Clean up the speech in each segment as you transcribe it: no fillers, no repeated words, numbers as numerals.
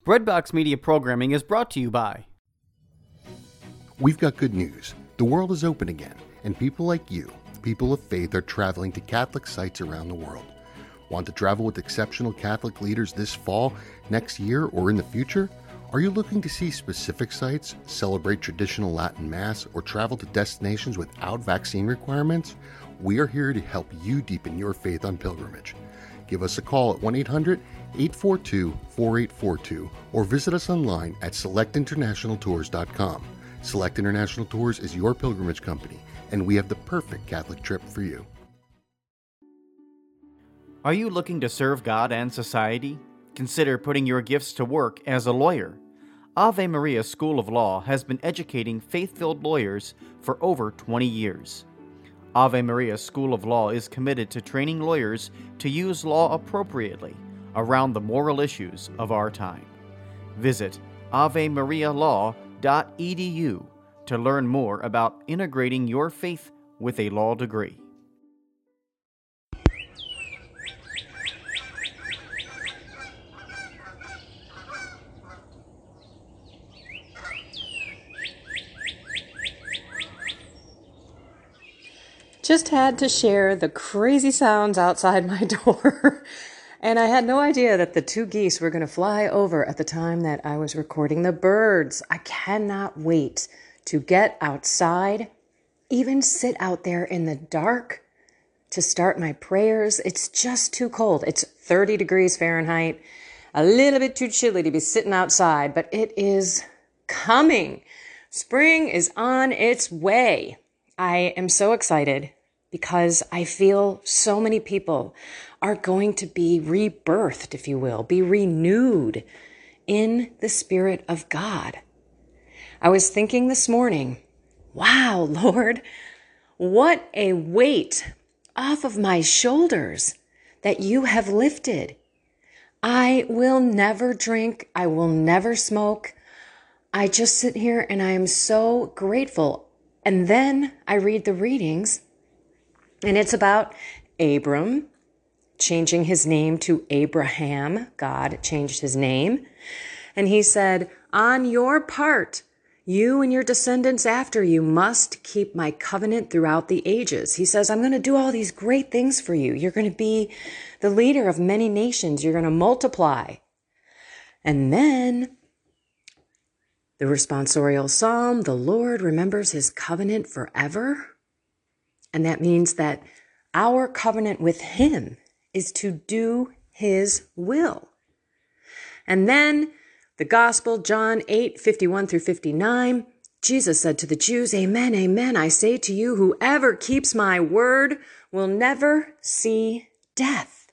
Breadbox Media programming is brought to you by... We've got good news. The world is open again, and people like you, people of faith, are traveling to Catholic sites around the world. Want to travel with exceptional Catholic leaders this fall, next year, or in the future? Are you looking to see specific sites, celebrate traditional Latin Mass, or travel to destinations without vaccine requirements? We are here to help you deepen your faith on pilgrimage. Give us a call at 1-800-842-4842 or visit us online at selectinternationaltours.com. Select International Tours is your pilgrimage company, and we have the perfect Catholic trip for you. Are you looking to serve God and society? Consider putting your gifts to work as a lawyer. Ave Maria School of Law has been educating faith-filled lawyers for over 20 years. Ave Maria School of Law is committed to training lawyers to use law appropriately around the moral issues of our time. Visit avemarialaw.edu to learn more about integrating your faith with a law degree. Just had to share the crazy sounds outside my door. And I had no idea that the two geese were going to fly over at the time that I was recording the birds. I cannot wait to get outside, even sit out there in the dark to start my prayers. It's just too cold. It's 30 degrees Fahrenheit, a little bit too chilly to be sitting outside, but it is coming. Spring is on its way. I am so excited because I feel so many people are going to be rebirthed, if you will, be renewed in the Spirit of God. I was thinking this morning, wow, Lord, what a weight off of my shoulders that you have lifted. I will never drink. I will never smoke. I just sit here and I am so grateful. And then I read the readings, and it's about Abram changing his name to Abraham. God changed his name. And he said, on your part, you and your descendants after you must keep my covenant throughout the ages. He says, I'm going to do all these great things for you. You're going to be the leader of many nations. You're going to multiply. And then the responsorial psalm, the Lord remembers his covenant forever. And that means that our covenant with him is to do his will. And then the gospel, John 8:51-59, Jesus said to the Jews, Amen, amen, I say to you, whoever keeps my word will never see death.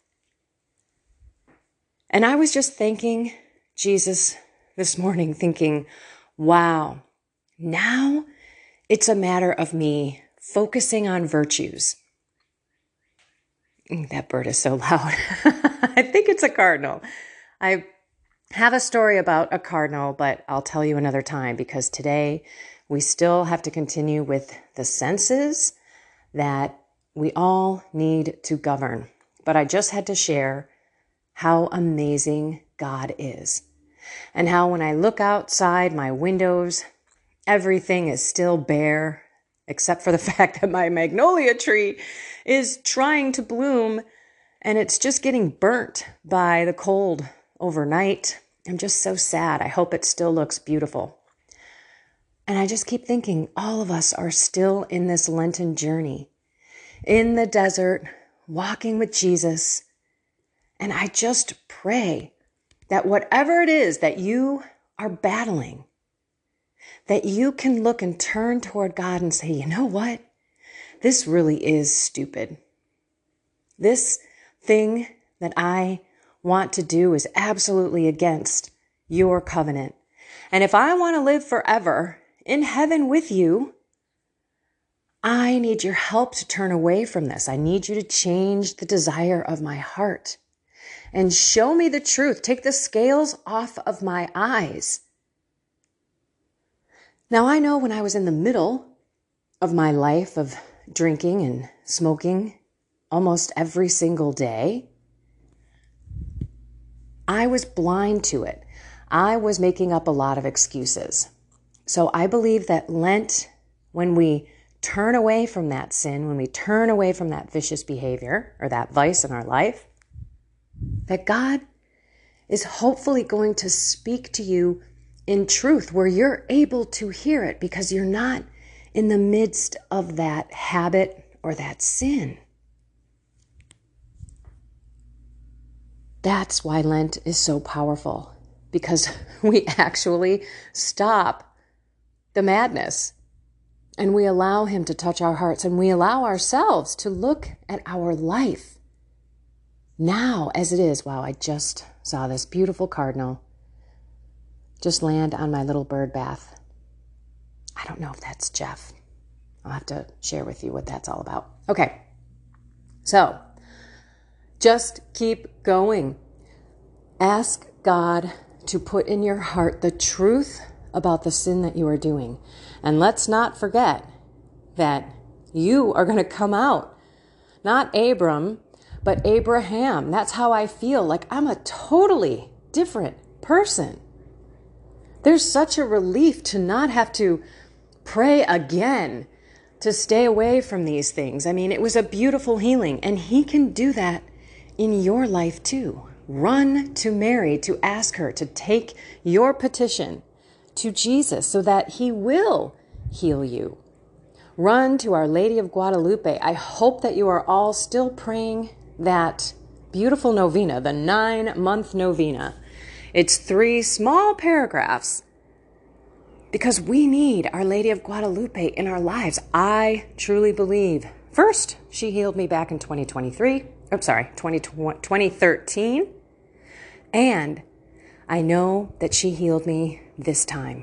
And I was just thanking Jesus this morning, thinking, wow, now it's a matter of me focusing on virtues. That bird is so loud. I think it's a cardinal. I have a story about a cardinal, but I'll tell you another time because today we still have to continue with the senses that we all need to govern. But I just had to share how amazing God is. And how when I look outside my windows, everything is still bare, except for the fact that my magnolia tree is trying to bloom and it's just getting burnt by the cold overnight. I'm just so sad. I hope it still looks beautiful. And I just keep thinking all of us are still in this Lenten journey, in the desert, walking with Jesus. And I just pray that whatever it is that you are battling, that you can look and turn toward God and say, you know what? This really is stupid. This thing that I want to do is absolutely against your covenant. And if I want to live forever in heaven with you, I need your help to turn away from this. I need you to change the desire of my heart and show me the truth. Take the scales off of my eyes. Now, I know when I was in the middle of my life of drinking and smoking almost every single day, I was blind to it. I was making up a lot of excuses. So I believe that Lent, when we turn away from that sin, when we turn away from that vicious behavior or that vice in our life, that God is hopefully going to speak to you in truth where you're able to hear it because you're not in the midst of that habit or that sin. That's why Lent is so powerful, because we actually stop the madness and we allow Him to touch our hearts and we allow ourselves to look at our life now as it is. Wow, I just saw this beautiful cardinal just land on my little bird bath. I don't know if that's Jeff. I'll have to share with you what that's all about. Okay, so just keep going. Ask God to put in your heart the truth about the sin that you are doing. And let's not forget that you are going to come out, not Abram, but Abraham. That's how I feel. Like I'm a totally different person. There's such a relief to not have to pray again to stay away from these things. I mean, it was a beautiful healing, and He can do that in your life too. Run to Mary to ask her to take your petition to Jesus so that He will heal you. Run to Our Lady of Guadalupe. I hope that you are all still praying that beautiful novena, the 9-month novena. It's 3 small paragraphs because we need Our Lady of Guadalupe in our lives. I truly believe. First, she healed me back in 2013. And I know that she healed me this time.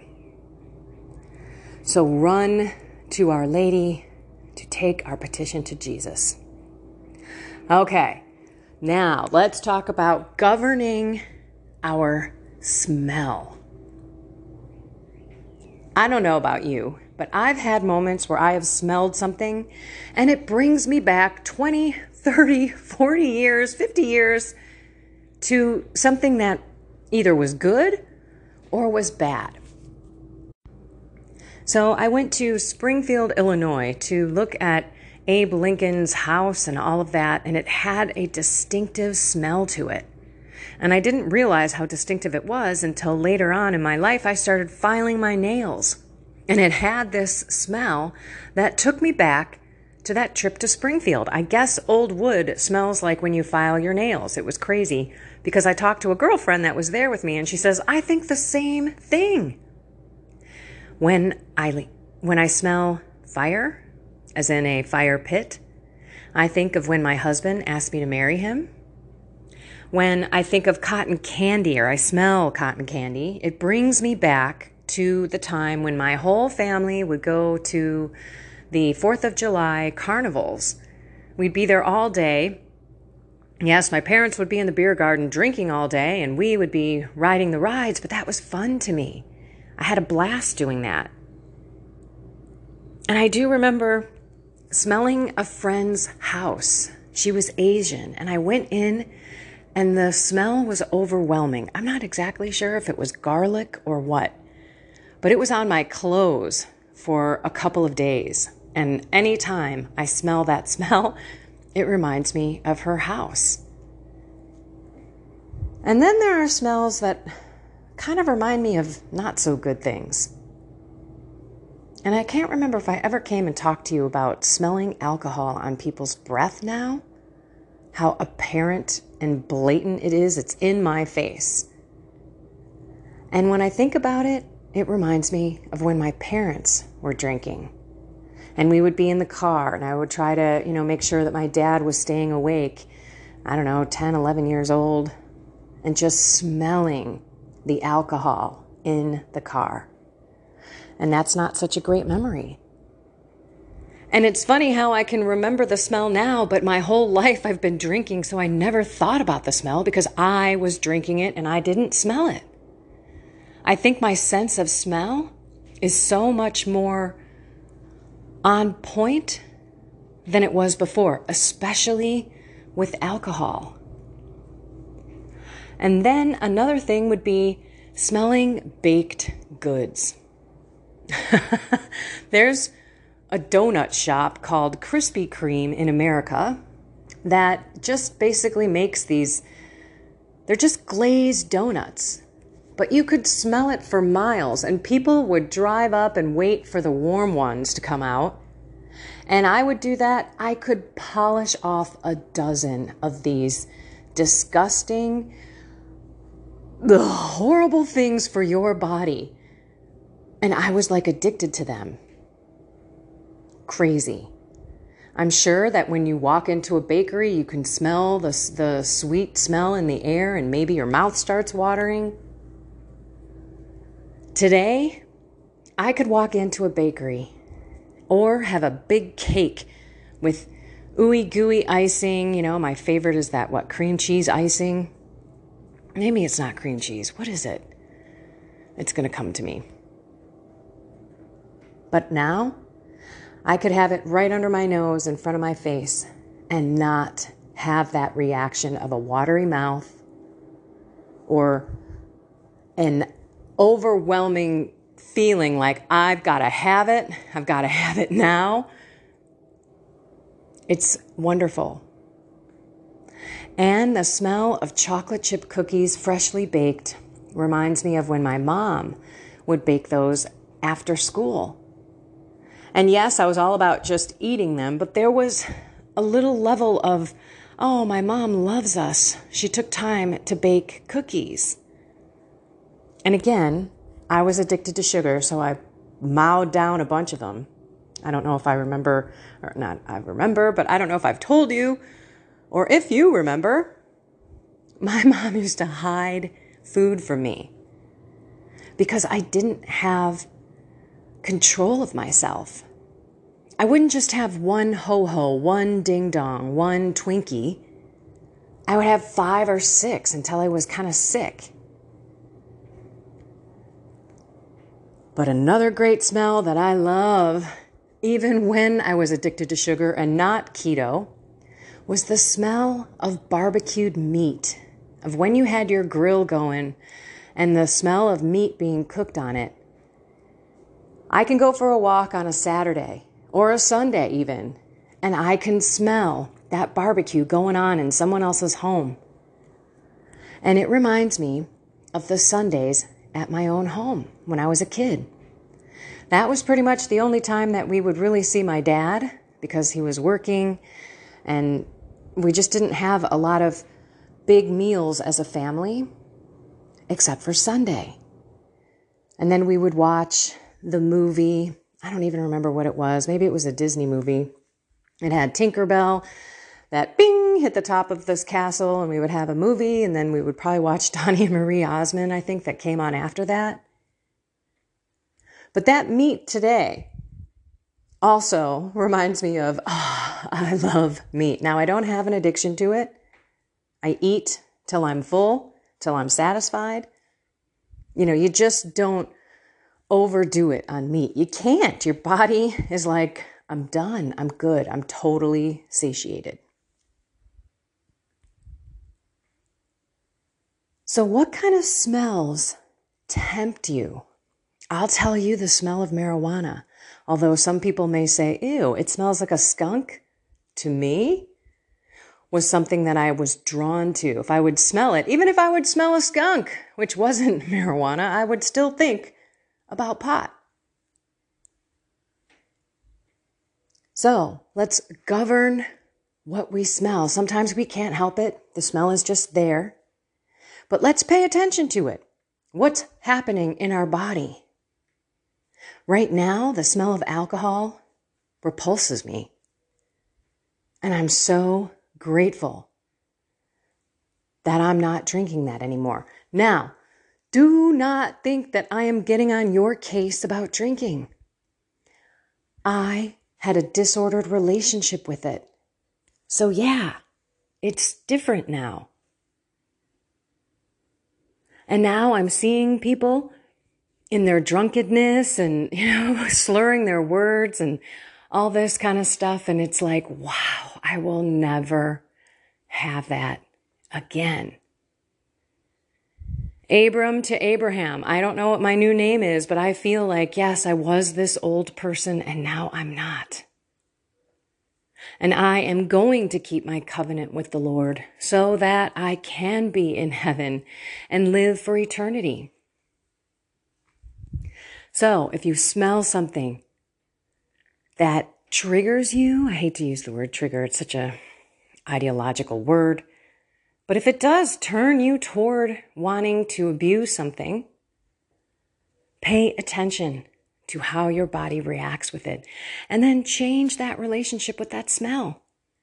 So run to Our Lady to take our petition to Jesus. Okay, now let's talk about governing our smell. I don't know about you, but I've had moments where I have smelled something and it brings me back 20, 30, 40 years, 50 years to something that either was good or was bad. So I went to Springfield, Illinois to look at Abe Lincoln's house and all of that, and it had a distinctive smell to it. And I didn't realize how distinctive it was until later on in my life I started filing my nails. And it had this smell that took me back to that trip to Springfield. I guess old wood smells like when you file your nails. It was crazy because I talked to a girlfriend that was there with me and she says, I think the same thing. When I smell fire, as in a fire pit, I think of when my husband asked me to marry him. When I think of cotton candy or I smell cotton candy, it brings me back to the time when my whole family would go to the 4th of July carnivals. We'd be there all day. Yes, my parents would be in the beer garden drinking all day and we would be riding the rides, but that was fun to me. I had a blast doing that. And I do remember smelling a friend's house. She was Asian, and I went in and the smell was overwhelming. I'm not exactly sure if it was garlic or what, but it was on my clothes for a couple of days. And anytime I smell that smell, it reminds me of her house. And then there are smells that kind of remind me of not so good things. And I can't remember if I ever came and talked to you about smelling alcohol on people's breath now. How apparent and blatant it is. It's in my face. And when I think about it, it reminds me of when my parents were drinking. And we would be in the car and I would try to, make sure that my dad was staying awake. 10, 11 years old. And just smelling the alcohol in the car. And that's not such a great memory. And it's funny how I can remember the smell now, but my whole life I've been drinking, so I never thought about the smell because I was drinking it and I didn't smell it. I think my sense of smell is so much more on point than it was before, especially with alcohol. And then another thing would be Smelling baked goods. There's a donut shop called Krispy Kreme in America that just basically makes they're just glazed donuts. But you could smell it for miles, and people would drive up and wait for the warm ones to come out. And I would do that. I could polish off a dozen of these disgusting, horrible things for your body. And I was like addicted to them. Crazy. I'm sure that when you walk into a bakery, you can smell the sweet smell in the air, and maybe your mouth starts watering. Today, I could walk into a bakery or have a big cake with ooey gooey icing. You know, my favorite is that, cream cheese icing? Maybe it's not cream cheese. What is it? It's going to come to me. But now, I could have it right under my nose in front of my face and not have that reaction of a watery mouth or an overwhelming feeling like I've got to have it now. It's wonderful. And the smell of chocolate chip cookies freshly baked reminds me of when my mom would bake those after school. And yes, I was all about just eating them, but there was a little level of, oh, my mom loves us. She took time to bake cookies. And again, I was addicted to sugar, so I mowed down a bunch of them. I don't know if I remember, or not I remember, but I don't know if I've told you, or if you remember. My mom used to hide food from me because I didn't have control of myself. I wouldn't just have one ho-ho, one ding-dong, one Twinkie. I would have 5 or 6 until I was kind of sick. But another great smell that I love, even when I was addicted to sugar and not keto, was the smell of barbecued meat, of when you had your grill going and the smell of meat being cooked on it. I can go for a walk on a Saturday or a Sunday even, and I can smell that barbecue going on in someone else's home. And it reminds me of the Sundays at my own home when I was a kid. That was pretty much the only time that we would really see my dad because he was working, and we just didn't have a lot of big meals as a family, except for Sunday. And then we would watch the movie. I don't even remember what it was. Maybe it was a Disney movie. It had Tinkerbell that bing hit the top of this castle, and we would have a movie, and then we would probably watch Donnie and Marie Osmond, I think, that came on after that. But that meat today also reminds me of, I love meat. Now, I don't have an addiction to it. I eat till I'm full, till I'm satisfied. You know, you just don't overdo it on meat. You can't. Your body is like, I'm done. I'm good. I'm totally satiated. So what kind of smells tempt you? I'll tell you the smell of marijuana. Although some people may say, ew, it smells like a skunk. To me, was something that I was drawn to. If I would smell it, even if I would smell a skunk, which wasn't marijuana, I would still think about pot. So let's govern what we smell. Sometimes we can't help it. The smell is just there. But let's pay attention to it. What's happening in our body? Right now, the smell of alcohol repulses me. And I'm so grateful that I'm not drinking that anymore. Now, do not think that I am getting on your case about drinking. I had a disordered relationship with it. So yeah, it's different now. And now I'm seeing people in their drunkenness and, slurring their words and all this kind of stuff. And it's like, wow, I will never have that again. Abram to Abraham. I don't know what my new name is, but I feel like, yes, I was this old person and now I'm not. And I am going to keep my covenant with the Lord so that I can be in heaven and live for eternity. So if you smell something that triggers you, I hate to use the word trigger, it's such a ideological word, but if it does turn you toward wanting to abuse something, pay attention to how your body reacts with it, and then change that relationship with that smell.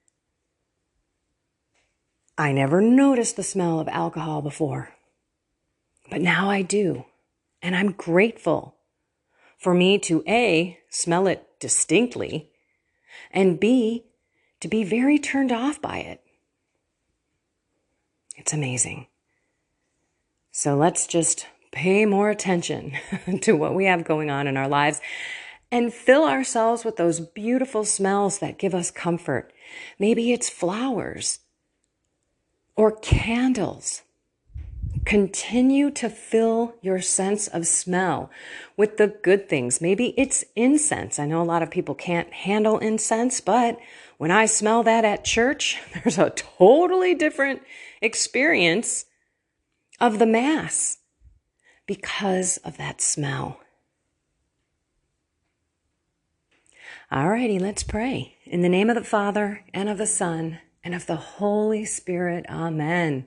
I never noticed the smell of alcohol before, but now I do, and I'm grateful for me to A, smell it distinctly, and B, to be very turned off by it. It's amazing. So let's just pay more attention to what we have going on in our lives and fill ourselves with those beautiful smells that give us comfort. Maybe it's flowers or candles. Continue to fill your sense of smell with the good things. Maybe it's incense. I know a lot of people can't handle incense, but when I smell that at church, there's a totally different experience of the Mass because of that smell. Alrighty, let's pray. In the name of the Father, and of the Son, and of the Holy Spirit. Amen.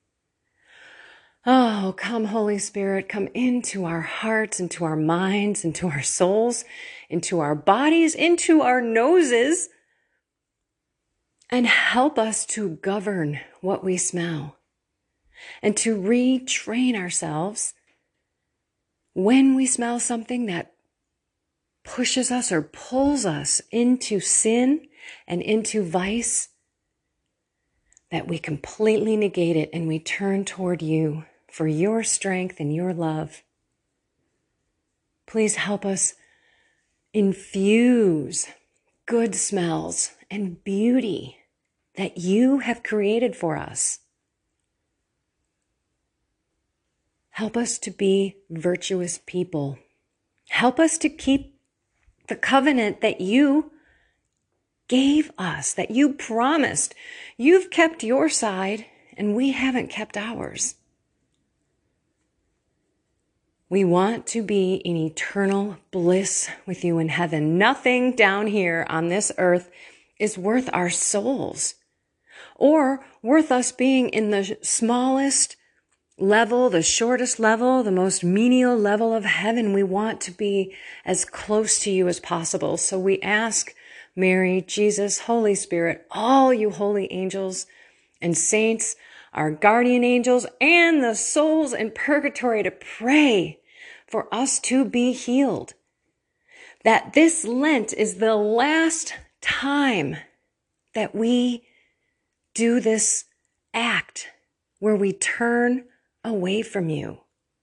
Oh, come, Holy Spirit, come into our hearts, into our minds, into our souls, into our bodies, into our noses, and help us to govern what we smell and to retrain ourselves when we smell something that pushes us or pulls us into sin and into vice, that we completely negate it and we turn toward you for your strength and your love. Please help us infuse good smells and beauty that you have created for us. Help us to be virtuous people. Help us to keep the covenant that you gave us, that you promised. You've kept your side and we haven't kept ours. We want to be in eternal bliss with you in heaven. Nothing down here on this earth is worth our souls or worth us being in the smallest level, the shortest level, the most menial level of heaven. We want to be as close to you as possible. So we ask Mary, Jesus, Holy Spirit, all you holy angels and saints, our guardian angels, and the souls in purgatory to pray for us to be healed. That this Lent is the last time that we do this act where we turn away from you.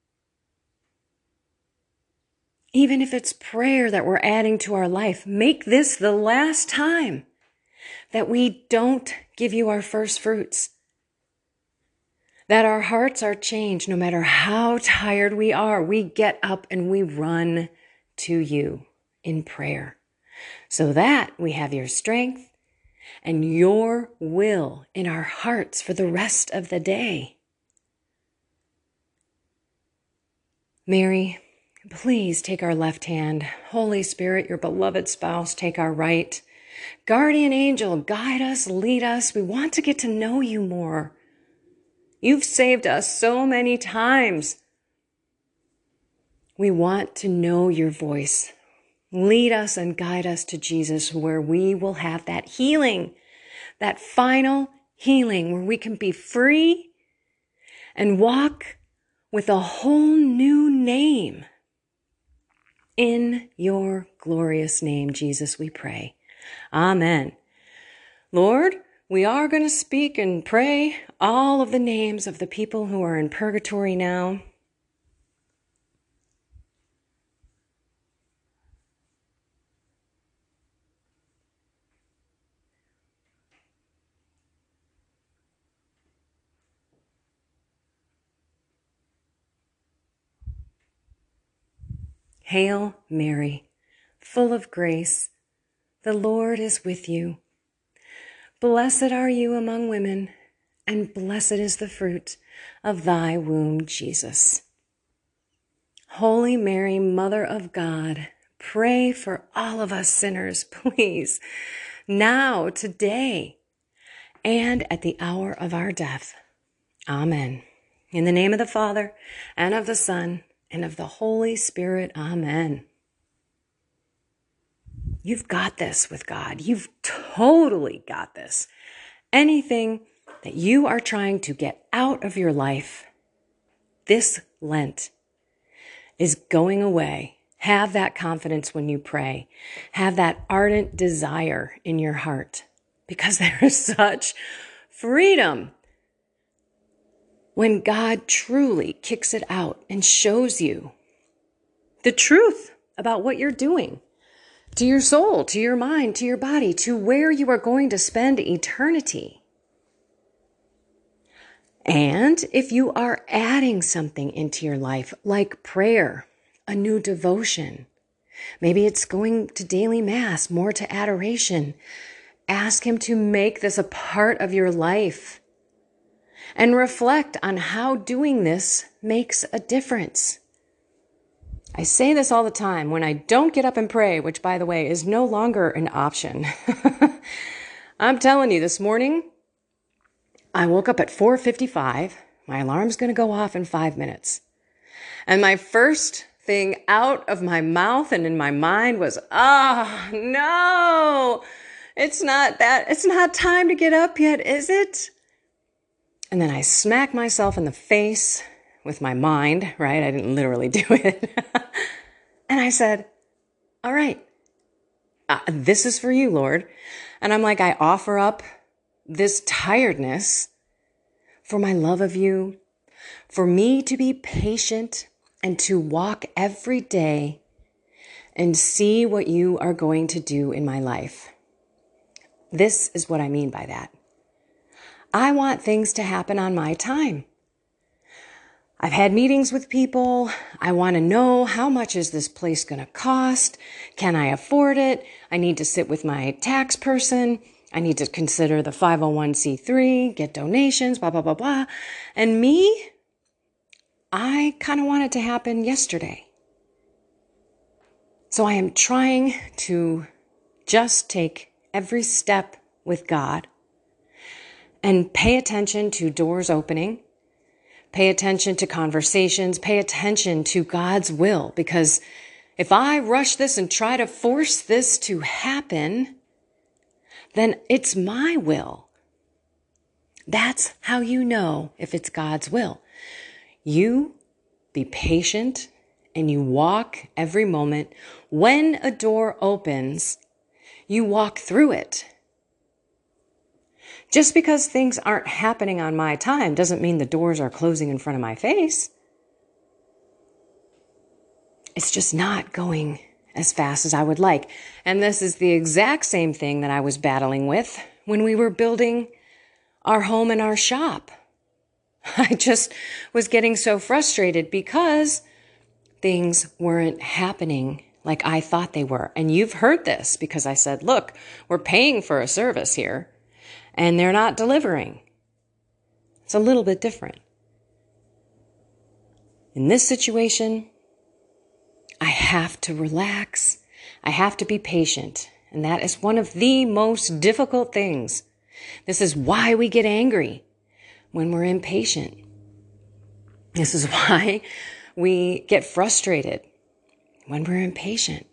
Even if it's prayer that we're adding to our life, make this the last time that we don't give you our first fruits. That our hearts are changed no matter how tired we are. We get up and we run to you in prayer so that we have your strength and your will in our hearts for the rest of the day. Mary, please take our left hand. Holy Spirit, your beloved spouse, take our right. Guardian angel, guide us, lead us. We want to get to know you more. You've saved us so many times. We want to know your voice. Lead us and guide us to Jesus, where we will have that healing, that final healing, where we can be free and walk with a whole new name. In your glorious name, Jesus, we pray. Amen. Lord, we are going to speak and pray all of the names of the people who are in purgatory now. Hail Mary, full of grace, the Lord is with you. Blessed are you among women, and blessed is the fruit of thy womb, Jesus. Holy Mary, Mother of God, pray for all of us sinners, please, now, today, and at the hour of our death. Amen. In the name of the Father, and of the Son, and of the Holy Spirit. Amen. You've got this with God. You've totally got this. Anything that you are trying to get out of your life this Lent is going away. Have that confidence when you pray. Have that ardent desire in your heart, because there is such freedom when God truly kicks it out and shows you the truth about what you're doing to your soul, to your mind, to your body, to where you are going to spend eternity. And if you are adding something into your life, like prayer, a new devotion, maybe it's going to daily mass, more to adoration, ask him to make this a part of your life and reflect on how doing this makes a difference. I say this all the time when I don't get up and pray, which, by the way, is no longer an option. I'm telling you, this morning, I woke up at 4:55. My alarm's going to go off in 5 minutes. And my first thing out of my mouth and in my mind was, no, it's not time to get up yet, is it? And then I smack myself in the face with my mind, right? I didn't literally do it. And I said, all right, this is for you, Lord. And I'm like, I offer up this tiredness for my love of you, for me to be patient and to walk every day and see what you are going to do in my life. This is what I mean by that. I want things to happen on my time. I've had meetings with people. I want to know, how much is this place going to cost? Can I afford it? I need to sit with my tax person. I need to consider the 501c3, get donations, blah, blah, blah, blah. And me, I kind of want it to happen yesterday. So I am trying to just take every step with God and pay attention to doors opening, pay attention to conversations, pay attention to God's will. Because if I rush this and try to force this to happen, then it's my will. That's how you know if it's God's will. You be patient and you walk every moment. When a door opens, you walk through it. Just because things aren't happening on my time doesn't mean the doors are closing in front of my face. It's just not going as fast as I would like. And this is the exact same thing that I was battling with when we were building our home and our shop. I just was getting so frustrated because things weren't happening like I thought they were. And you've heard this because I said, look, we're paying for a service here and they're not delivering. It's a little bit different. In this situation, I have to relax. I have to be patient. And that is one of the most difficult things. This is why we get angry when we're impatient. This is why we get frustrated when we're impatient.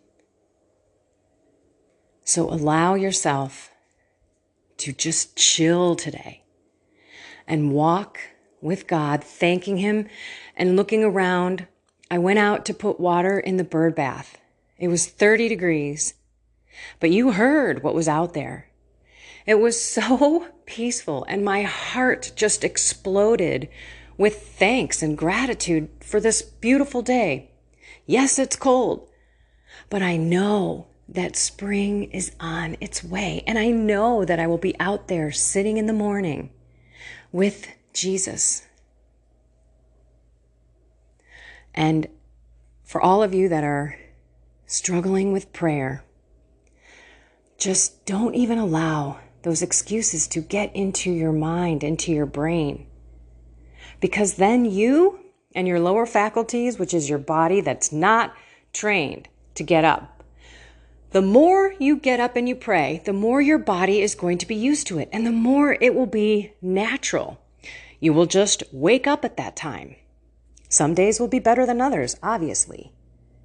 So allow yourself to just chill today and walk with God, thanking him and looking around. I went out to put water in the bird bath. It was 30 degrees, but you heard what was out there. It was so peaceful, and my heart just exploded with thanks and gratitude for this beautiful day. Yes, it's cold, but I know that spring is on its way, and I know that I will be out there sitting in the morning with Jesus. And for all of you that are struggling with prayer, just don't even allow those excuses to get into your mind, into your brain. Because then you and your lower faculties, which is your body that's not trained to get up, the more you get up and you pray, the more your body is going to be used to it, and the more it will be natural. You will just wake up at that time. Some days will be better than others, obviously.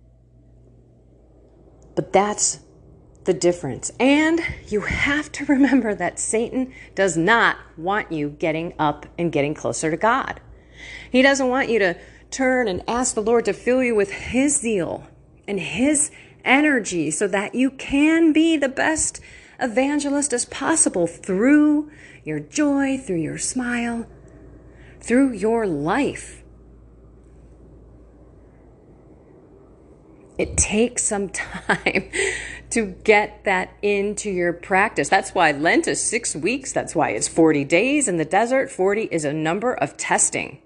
But that's the difference. And you have to remember that Satan does not want you getting up and getting closer to God. He doesn't want you to turn and ask the Lord to fill you with his zeal and his energy so that you can be the best evangelist as possible through your joy, through your smile, through your life. It takes some time to get that into your practice. That's why Lent is 6 weeks. That's why it's 40 days in the desert. 40 is a number of testing.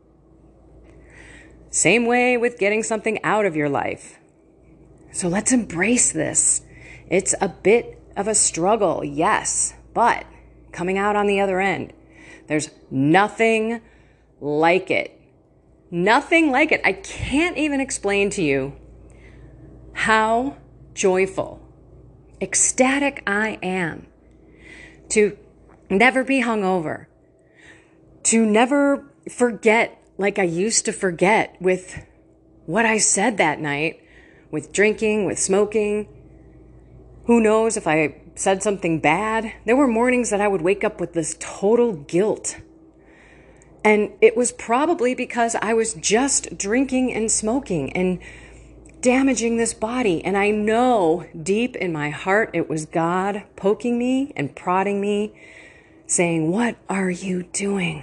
Same way with getting something out of your life. So let's embrace this. It's a bit of a struggle, yes, but coming out on the other end, there's nothing like it. Nothing like it. I can't even explain to you how joyful, ecstatic I am to never be hungover, to never forget like I used to forget with what I said that night, with drinking, with smoking. Who knows if I said something bad? There were mornings that I would wake up with this total guilt. And it was probably because I was just drinking and smoking and damaging this body. And I know deep in my heart it was God poking me and prodding me, saying, "What are you doing?"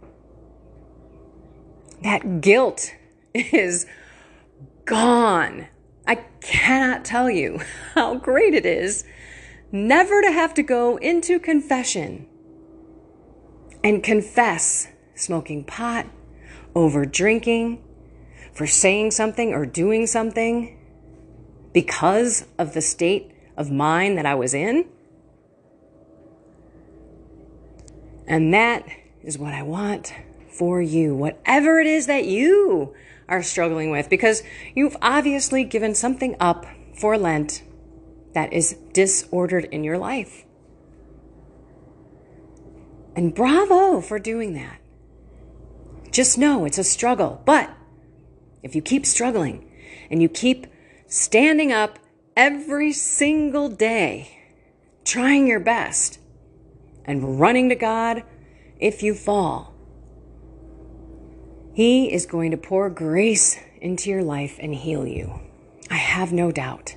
That guilt is gone. I cannot tell you how great it is never to have to go into confession and confess smoking pot, over drinking, for saying something or doing something because of the state of mind that I was in. And that is what I want for you, whatever it is that you are struggling with, because you've obviously given something up for Lent that is disordered in your life. And bravo for doing that. Just know it's a struggle, but if you keep struggling and you keep standing up every single day, trying your best and running to God if you fall, He is going to pour grace into your life and heal you. I have no doubt.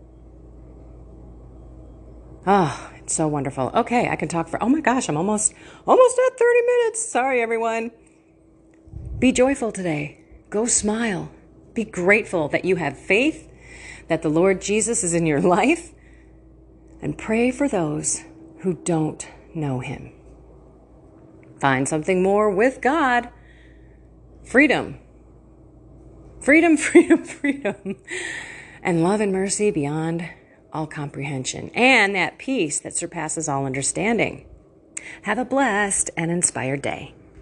Oh, it's so wonderful. Okay, I can talk for, oh my gosh, I'm almost at 30 minutes. Sorry, everyone. Be joyful today. Go smile. Be grateful that you have faith, that the Lord Jesus is in your life, and pray for those who don't know Him. Find something more with God. Freedom. Freedom, freedom, freedom. And love and mercy beyond all comprehension. And that peace that surpasses all understanding. Have a blessed and inspired day.